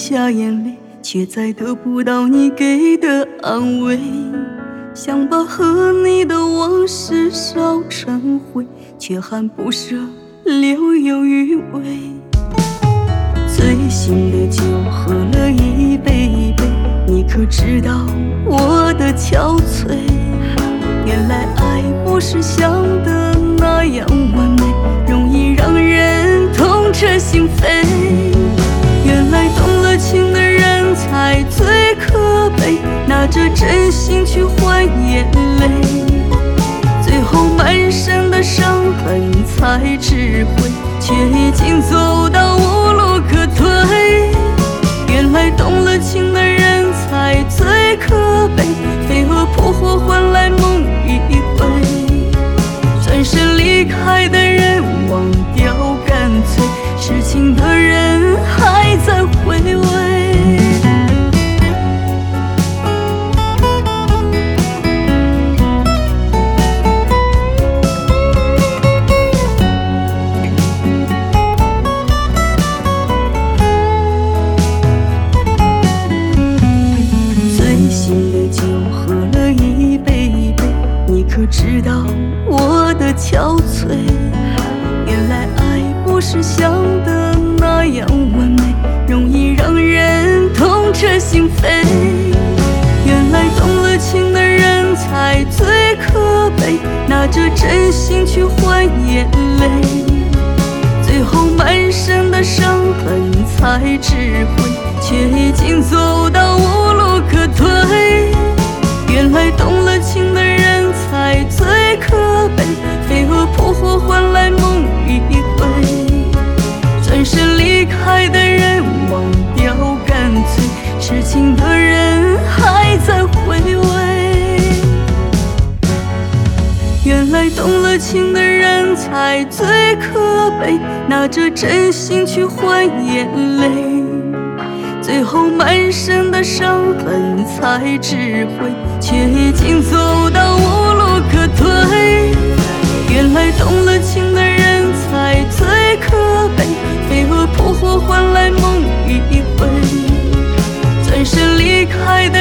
下眼泪，却再得不到你给的安慰。想把和你的往事烧成灰，却还不舍留有余味。醉醒的酒喝了一杯一杯，你可知道我的憔悴？原来爱不是想的那样完美，容易让人痛彻心扉。原来动了情的人才最可悲，拿着真心去换眼泪，最后满身的伤痕才知悔，却已经走到无路可退。原来动了情的人才最可悲，飞蛾扑火换来梦一回，转身离开的人忘掉干脆，痴情的人还在回味。可知道我的憔悴？原来爱不是想的那样完美，容易让人痛彻心扉。原来动了情的人才最可悲，拿着真心去换眼泪，最后满身的伤痕才知悔，却已经走到无路可退。原来动了情的人才最可悲，飞蛾扑火换来梦一回，转身离开的人忘掉干脆，痴情的人还在回味。原来动了情的人才最可悲，拿着真心去换眼泪，最后满身的伤痕才知悔，却已经走到无路可退。原来动了情的人才最可悲，飞蛾扑火换来梦一回，转身离开的